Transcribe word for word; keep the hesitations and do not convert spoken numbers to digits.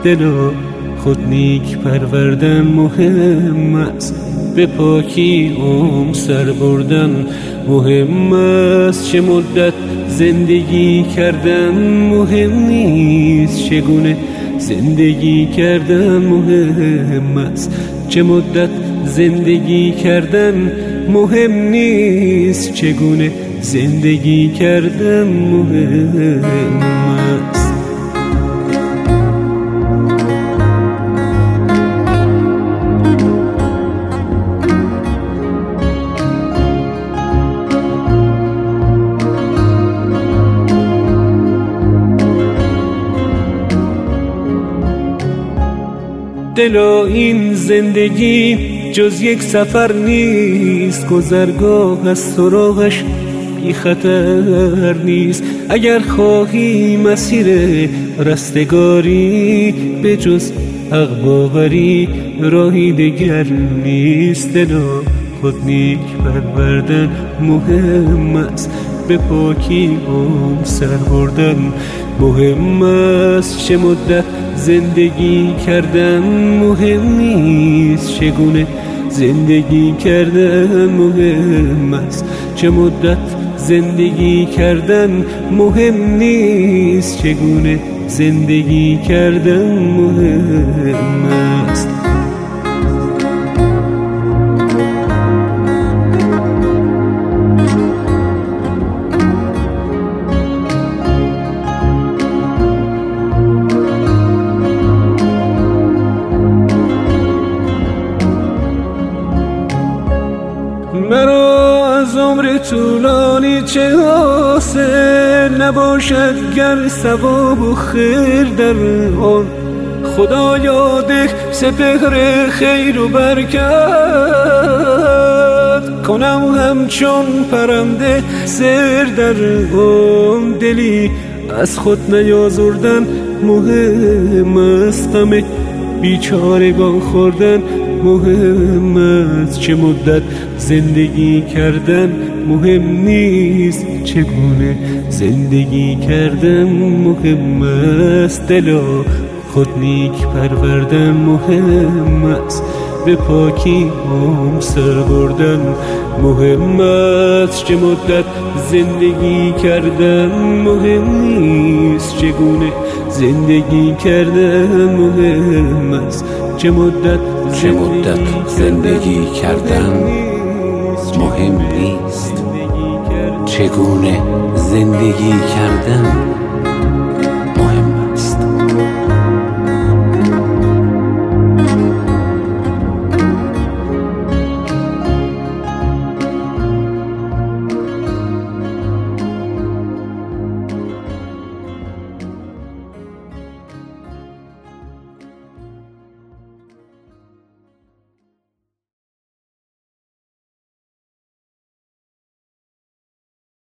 دلا خود نیک پروردن مهم است، به پاکی عمر سر بردن مهم است. چه مدت زندگی کردن مهم نیست، چگونه زندگی کردن مهم است. چه مدت زندگی کردن مهم نیست، چگونه زندگی کردن مهم است. دلا این زندگی جز یک سفر نیست، گذرگاه از سراغش بی خطر نیست. اگر خواهی مسیر رستگاری، به جز حق باوری راهی دگر نیست. دلا خود نیک پروردن مهم است، به پاکی عمر سر بردن مهم است. چه مدت زندگی کردن مهم نیست، چگونه زندگی کردن مهم است. چه مدت زندگی کردن مهم نیست، چگونه زندگی کردن مهم است. مرا از عمر طولانی چه حاصل، نباشد گر ثواب و خیر در آن. خدایا ده سپهر خیر و برکت، کنم همچون پرنده سر در آن. دلی از خود نیازردن مهم است، غم بیچارگان خوردن مهم است. چه مدت زندگی کردن مهم نیست، چگونه زندگی کردن مهم است. دلا خود نیک پروردن مهم است، به پاکی عمر سر بردن مهم است. چه مدت زندگی کردن مهم نیست، چگونه زندگی کردن مهم است. چه مدت چه مدت زندگی کردن مهم نیست، چگونه زندگی کردن